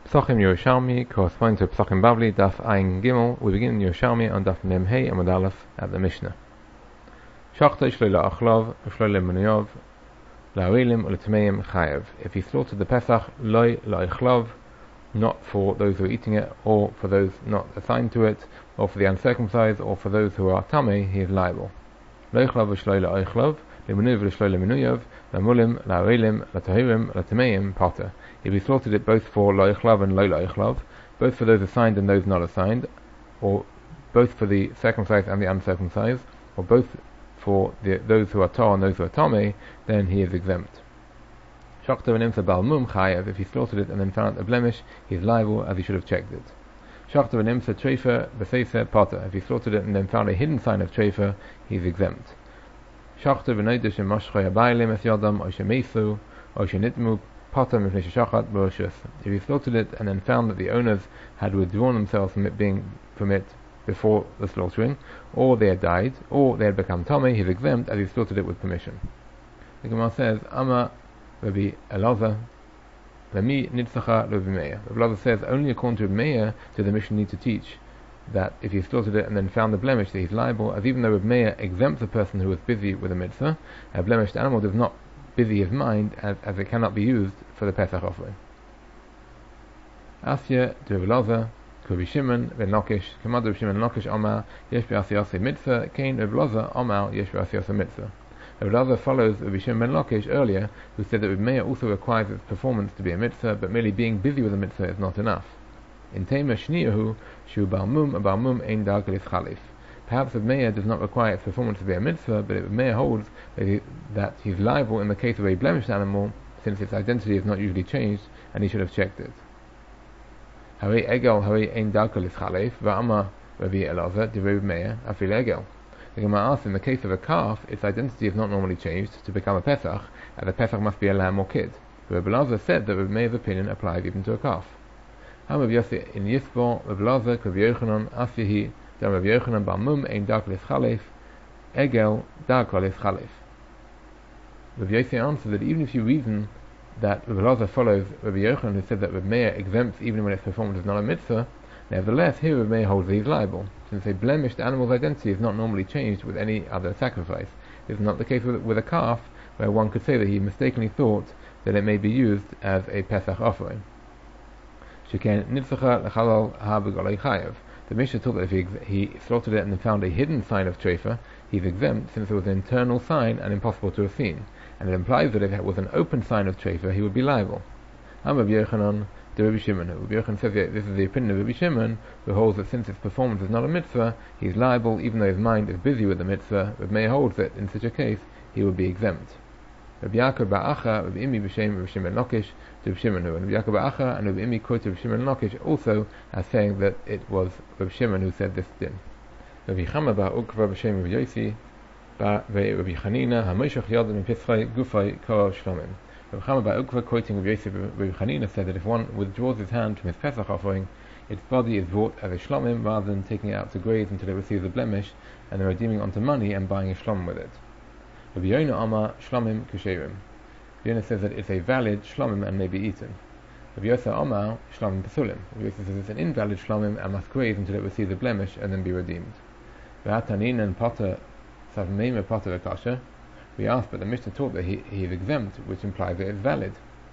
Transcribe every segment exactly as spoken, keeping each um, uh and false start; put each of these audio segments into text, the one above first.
Psachim Yerushalmi corresponding to Psachim Bavli, Daf Ayin Gimel. We begin in Yerushalmi on Daf Mem Hey Amud Aleph at the Mishnah. Shachta Shloi La'achlav, Shloi Le'menuyov, La'olim, U'Letmeim Chayev. If he slaughtered the Pesach, Loi La'achlav, not for those who are eating it, or for those not assigned to it, or for the uncircumcised, or for those who are Tameh, he is liable. La'achlav Shloi La'achlav, Le'menuyov Shloi Le'menuyov, La'mulim, La'olim, La'tahirim, La'tameim, Potter. If he slaughtered it both for La'ichlav and Lo La'ichlav, both for those assigned and those not assigned, or both for the circumcised and the uncircumcised, or both for the, those who are Tar and those who are Tameh, then he is exempt. Shachta v'nimtza bal mum chayav. If he slaughtered it and then found a blemish, he is liable as he should have checked it. Shachta v'nimtza treifa b'seisa potter. If he slaughtered it and then found a hidden sign of treifa, he is exempt. Shachta v'noidu shemashchay habaylim es yadam o shemesu o shenitmu. If he slaughtered it and then found that the owners had withdrawn themselves from it being from it before the slaughtering, or they had died, or they had become tamei, he is exempt as he slaughtered it with permission. The Gemara says, Ama Rabbi Elazar, Lami Nitzacha Rabbi Meir. Rabbi Elazar says only according to Rabbi Meir does the mission need to teach that if he slaughtered it and then found the blemish, that he's liable, as even though Rabbi Meir exempts a person who was busy with a mitzvah, a blemished animal does not busy his mind as, as it cannot be used for the Pesach offering. Asya to Rabbi Elazar, Rabbi Shimon ben Lakish, Kamad Rabbi Shimon ben Lakish Omar, Yesh B'Asiyase Mitzvah, Kain Rabbi Elazar Omar, Yesh B'Asiyase Mitzvah. Rabbi Elazar follows Rabbi Shimon ben Lakish earlier, who said that Rabbi Meir also requires its performance to be a mitzvah, but merely being busy with a mitzvah is not enough. In Tema Shniyahu, Shu Balmum, Balmum Ein Dargalis Chalif. Perhaps Rabbi Meir does not require its performance to be a mitzvah, but Rabbi Meir holds that, he, that he's liable in the case of a blemished animal, since its identity is not usually changed, and he should have checked it. Hari Egel, Hari Ein Dargalis Chalif, Va'ama Rabbi Elazar, de Rabbi Meir, Afil Egel. The Gemara asks, in the case of a calf, its identity is not normally changed to become a Pesach, and the Pesach must be a lamb or kid. Rabbi Elazar said that Rabbi Meir's opinion applies even to a calf. How Rabbi Yossi in Yisbo, Rabbi Elazar, Rabbi Yochanan, Asyahi, Dan Rabbi Yochanan Bar Mum Ein Dargalis Chalif, Egel Dargalis Chalif. Rabbi Yossi answered that even if you reason that Rabbi Elazar follows Rabbi Yochanan, who said that Rabbi Meir exempts even when its performance is not a mitzvah, nevertheless here Rabbi Meir holds that he is liable, since a blemished animal's identity is not normally changed with any other sacrifice. This is not the case with, with a calf, where one could say that he mistakenly thought that it may be used as a Pesach offering. Sheken Nitzacha L'Chalal Ha B'Golei Chayev. The Mishnah taught that if he, he slaughtered it and then found a hidden sign of treifa, he is exempt, since it was an internal sign and impossible to have seen, and it implies that if it was an open sign of treifa, he would be liable. I'm Rabbi Yochanan, the Rabbi Shimon. Rabbi Yochanan says that this is the opinion of Rabbi Shimon, who holds that since its performance is not a mitzvah, he is liable even though his mind is busy with the mitzvah. Rabbi Meir holds that in such a case he would be exempt. Rabbi Yaakov Ba'acha, Rabbi Imi B'Shem, Rabbi Shimon Lakish, to Rabbi Shimon, and Rabbi Yaakov Ba'acha and Rabbi Imi quoted Rabbi Shimon Lakish also as saying that it was Rabbi Shimon who said this din. Rabbi Chama Ba'ukva B'Shem Rabbi Yossi, Rabbi Chanina, HaMoshach Yadam Pitzchai Gufay Kol Shlomim. Rabbi Chama Ba'ukva quoting Rabbi Yossi, Rabbi Chanina said that if one withdraws his hand from his Pesach offering, its body is brought as a Shlomim rather than taking it out to graze until it receives a blemish, and then redeeming onto money and buying a Shlom with it. Rabbi Yonah Amar Shlomim Kusherim. Yonah says that it's a valid Shlomim and may be eaten. Rabbi Yosef Amar Shlomim Pesulim. Rabbi Yosef says it's an invalid Shlomim and must graze until it receives a blemish and then be redeemed. V'atanin and Potter Savmeim Potter Akasha. We asked, but the Mishnah taught that he, he is exempt, which implies that it's valid.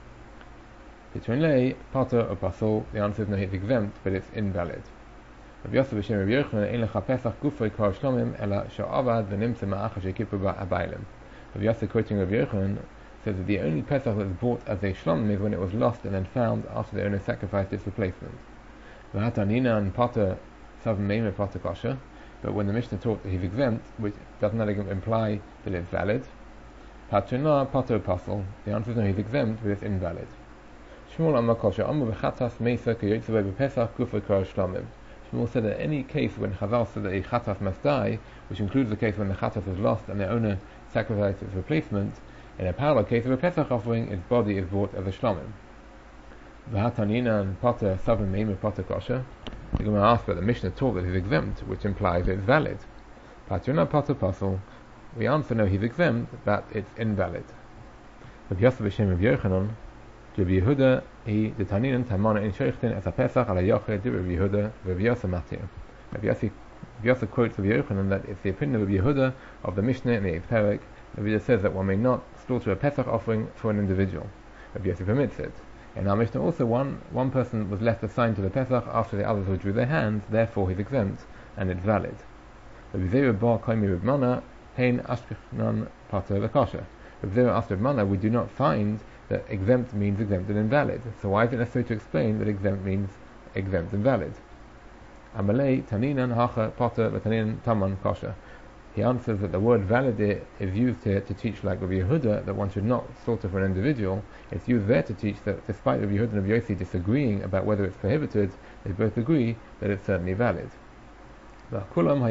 Between lay Potter or Pasol, the answer is no, he's exempt, but it's invalid. Rabbi Yosef B'Shem Rabbi Yochanan Ein Lecha Pesach Gufay Kol Shlomim Ela Sha'avad V'Nimtze Ma'acha Shekippur Ba'abaylim. Rabbi Yosef quoting Rabbi Yochanan says that the only Pesach that is bought as a Shlomim is when it was lost and then found after the owner sacrificed its replacement. V'Hatanina and Potter Savim Meimeh Potter Kosher. But when the Mishnah taught that he's exempt, which does not imply that it's valid, Patrinah Potter Apostle, the answer is no, he's exempt, but it's invalid. Shmuel Amar Kosher Amar V'Chatas Meisa K'Yotzevei B'Pesach Gufay Kol Shlomim. Shmuel said that any case when Chazal said that a chatas must die, which includes the case when the chatas was lost and the owner sacrificed its replacement, in a parallel case of a Pesach offering, its body is brought as a Shlomim. V'hatanina and Potter Savim Meimeh Potter Kosher. The Gemara asked, but the Mishnah taught that he's exempt, which implies it's valid. Patrina Potter Pasul. We answer no, he's exempt, but it's invalid. Rabbi Yosef B'Shem Rabbi Yochanan, Rabbi Yehuda he the Taninin Tamana in Sheikhtin as a Pesach ala Yochid Rabbi Yehuda Rabbi Yosef Matir. Rabbi Yosef quotes Rabbi Yochanan that it's the opinion of Rabbi Yehuda of the Mishnah in the eighth Perek. Rabbi Yehuda says that one may not slaughter a Pesach offering for an individual. Rabbi Yosef permits it. In our Mishnah also, one one person was left assigned to the Pesach after the others withdrew their hands, therefore he's exempt, and it's valid. Rabbi Zera bar Kaimi Reb Mana, Hein Ashkechnan Pater Lekasha. Rabbi Zera asked Reb Mana, we do not find that exempt means exempt and invalid. So why is it necessary to explain that exempt means exempt and valid? Amalei Taninan Hacha Pater Taninan Taman Kasha. He answers that the word valid is used here to teach, like Rabbi Yehuda, that one should not slaughter for an individual. It's used there to teach that despite Rabbi Yehuda and Rabbi Yossi disagreeing about whether it's prohibited, they both agree that it's certainly valid. About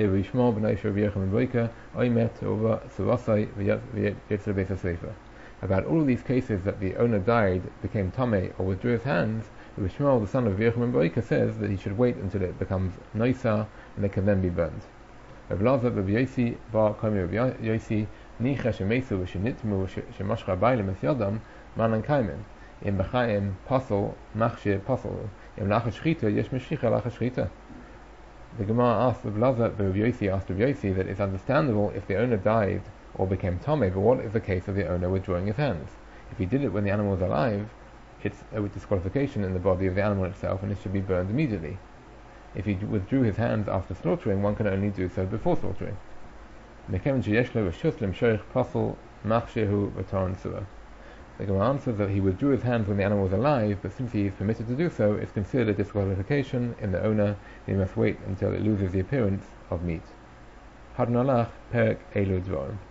all of these cases that the owner died, became tamei, or withdrew his hands, Rabbi Shmuel, the son of Rabbi Yochanan ben Boika, says that he should wait until it becomes noisa and it can then be burned. Rabbi Lazar, Rabbi Yossi, bar Kaimi Rabbi Yossi, nicha shemesu v'shenitmu shemashcha bailim es yadam, manan kaimen. Im b'chaim pasol, machshir pasol. Im lachas shchita, yesh meshicha lachas shchita. The Gemara asked Rabbi Lazar, Rabbi Yossi asked Rabbi Yossi that it's understandable if the owner died or became tamei, but what is the case of the owner withdrawing his hands? If he did it when the animal was alive, it's a disqualification in the body of the animal itself, and it should be burned immediately. If he withdrew his hands after slaughtering, one can only do so before slaughtering. The Gemara answers that he withdrew his hands when the animal was alive, but since he is permitted to do so, it's considered a disqualification in the owner, and he must wait until it loses the appearance of meat. Hadnalach Perek Elu Dvarim.